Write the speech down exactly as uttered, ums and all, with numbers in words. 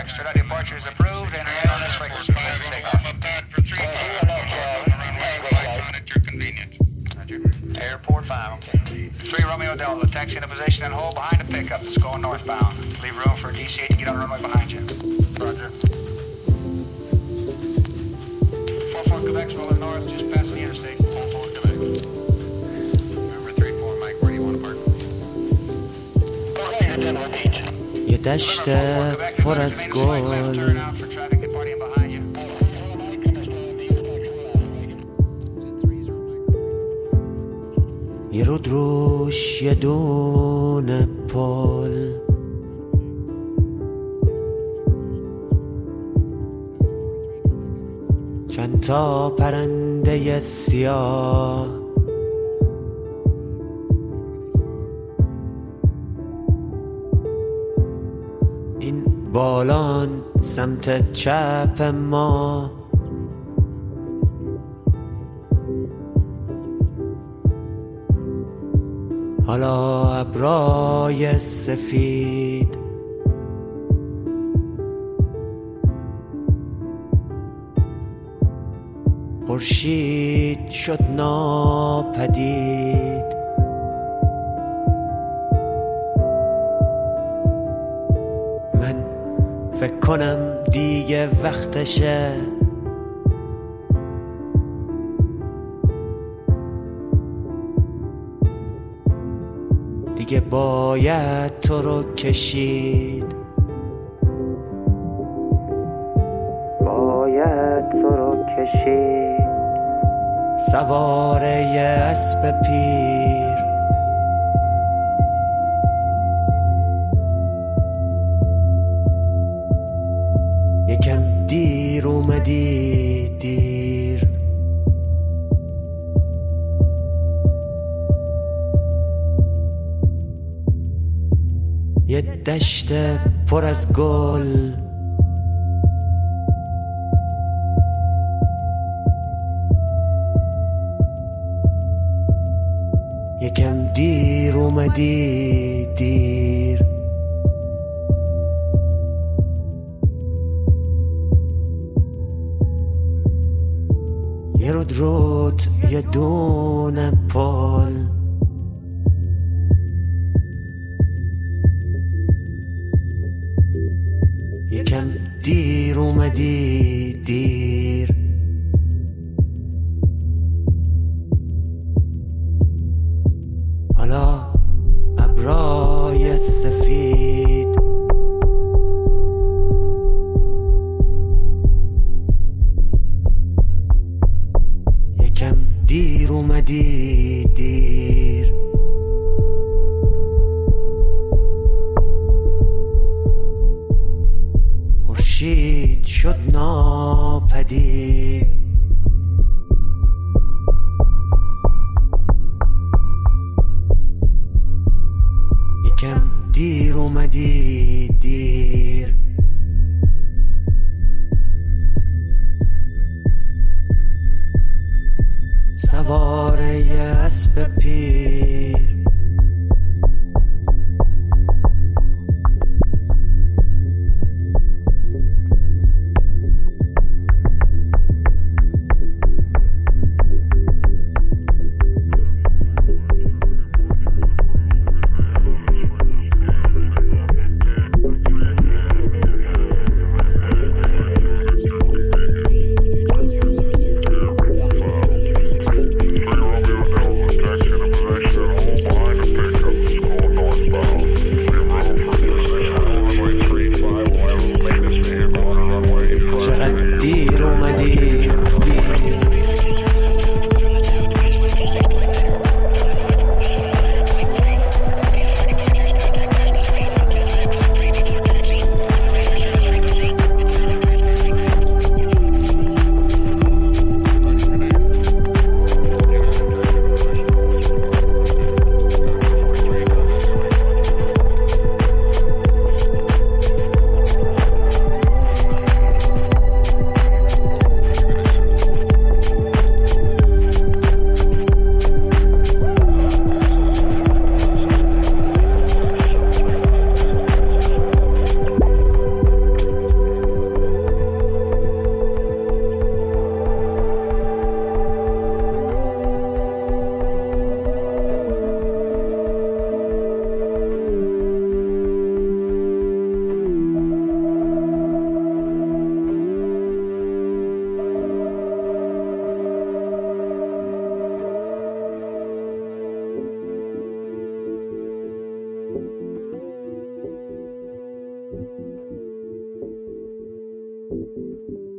Extra departure is approved and remain on this frequency. Take off. At your convenience. Airport five, okay. three Romeo Delta, taxi into position and hold behind the pickup that's going northbound. Leave room for D C eight to get on the runway behind you. Roger. four four Quebec's rolling north, just past the interstate. four four Quebec. Number three four, Mike, where do you want to park? یه دشت پر از گل یه رود روش یه دونه پل چند تا پرنده سیاه این بالان سمت چپ ما حالا ابرای سفید خورشید شد ناپدید من فکر کنم دیگه وقتشه دیگه باید تو رو کشید باید تو رو کشید سواره یه اسب پیر یکم دیر اومدی دیر یه دشت پر از گل یکم دیر اومدی دیر یه رود رود یه دونه پل یکم دیر اومدی دیر حالا ابرای سفید یکم دیر اومدی دیر خورشید شد ناپدید یکم دیر اومدی دیر سواره یه اسب پیر Taxi into position and hold you.